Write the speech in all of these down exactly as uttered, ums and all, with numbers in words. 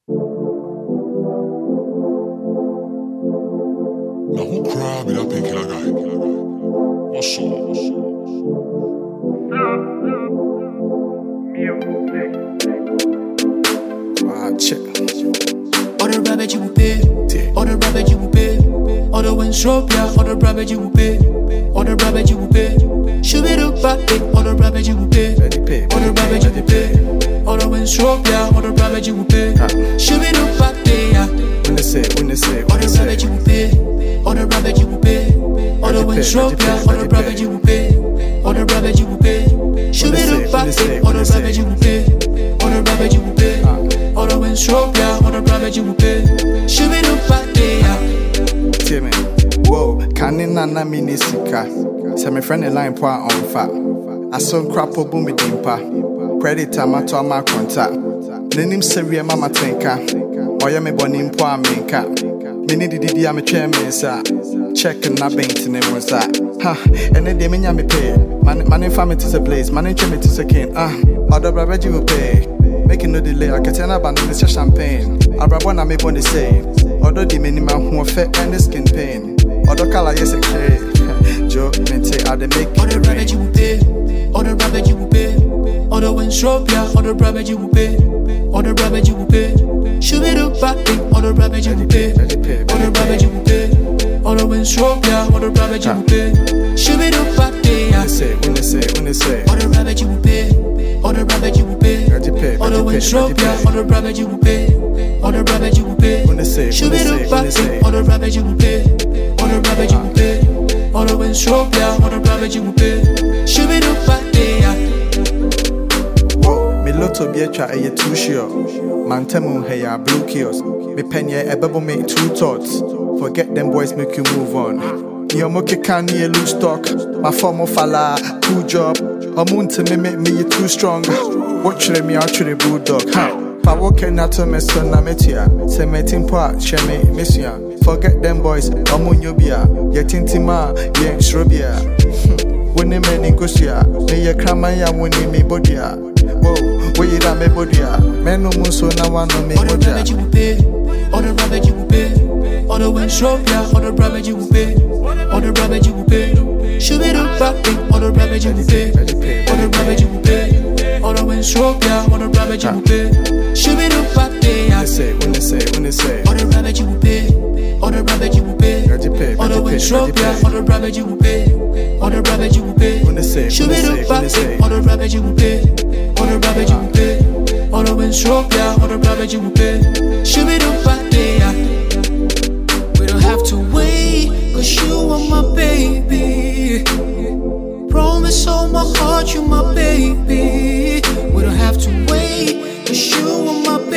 Now who cry me that pink killer guy? What's up? Watch it. All the rabbit you will pay, all the rabbit you will pay, all the Wintropia, all the rabbit you will pay, all the rabbit you will pay. Should be the back, all the rabbit you will pay, all the rabbit you will pay, all the Wintropia, all the rabbit you will pay. Should be the back, yeah. When they say, when they say, All the rabbit you will pay, all the rabbit you will pay, all the Wintropia, all the rabbit you will pay, all the rabbit you will pay. Should be the back, all the rabbit you will pay, all the rabbit you will pay, all the Wintropia, all the rabbit you will pay. Should be the back, yeah. Tell me, whoa, can you not na mini sika? Say my friend a line po on fat. I saw crap o boom with dimpa. Credit time I to my contact. Nenim seria mama tenka. Oya me bonim po amenka. Mini di di am chairman sa. Check na bank ne mo sa. Ha, ene de me nya me pay. Man man family to the place. Man in me to second. Ah, other brother you will pay. Making no delay. I can tell about the champagne. I brother na me born the same. Although the minimum who affect and the skin pain. Other color yes a clear. Joe, mente I dey make. All the rabbit you will pay, all the rabbit you will pay, all the Wintropia, all the rabbit you will pay, all the rabbit you will pay. Should be the back, all the rabbit you will pay, all the rabbit you will pay, all the Wintropia, all the rabbit you will pay. Should be the back, yeah. When they say, when they say, when they say, all the rabbit you will pay, all the rabbit you will pay, all the Wintropia, all the rabbit you will pay, all the rabbit you will pay. When they say, should be the back, all the rabbit you will pay, all the rabbit you will pay, all the Wintropia, all the rabbit you will pay. Should be the back, yeah. whoa, me lotto be a try a too sure. Mantemu hey ya blue kiosk. Me penye e bebo make two thoughts. Forget them boys, make you move on. Your moke can ye lose stock. My former fella, cool job. Omunte me make me you too strong. Watch me out to the bulldog. Pa woke na to me son na metia. Se me timpa, sheme missia. Forget them boys, omunyo bia. Ye tintima, ye shrubia. When they men negotia, me ye kramaya when me bodia. Whoa, where you da me bodia? Men no muso na one no me All the bodia. rabbit you will pay, all the rabbit you will pay, all the Wintropia, all the rabbit you will pay, all the rabbit you will pay. Should be the back, all the rabbit you will pay, all the rabbit you will pay, all the Wintropia, all the rabbit you will pay. Should be the back, yeah. When they say, when they say, when they say, All the rabbit you will pay, all the rabbit you will pay, all the Wintropia, all the rabbit you will pay, all the rabbit you will pay. when they say, Should when be they the say, when they back, say. all the rabbit you will pay, all the rabbit you will pay, all the Wintropia, all the rabbit you will pay. Should be the back, yeah. We don't have to wait, cause you are my baby. Promise on my heart, you my baby. We don't have to wait, cause you are my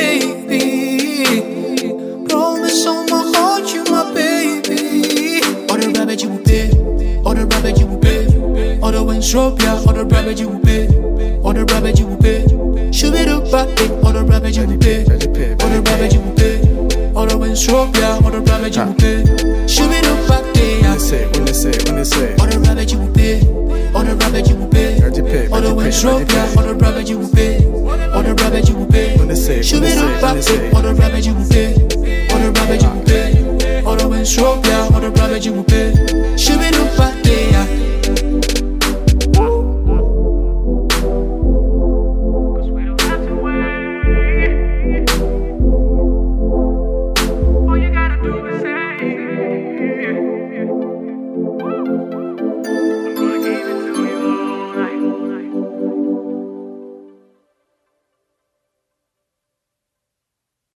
baby. Promise on my heart, you my baby. All the rabbit you will pay, all the rabbit you will pay, all the Wintropia, all the rabbit you will pay, all the rabbit you will pay. Should be the back, all the rabbit you will pay, all the rabbit you will pay, all the Wintropia, all the rabbit you will pay. Should be the back, yeah. When they say, when they say, All the rabbit you will pay, all the rabbit you will pay, all the Wintropia, all the rabbit you will pay, all the rabbit you will pay. when they say, Should when be they the say, when they back, say. all the rabbit you will pay, all the rabbit you will pay, all the Wintropia, all the rabbit you will pay.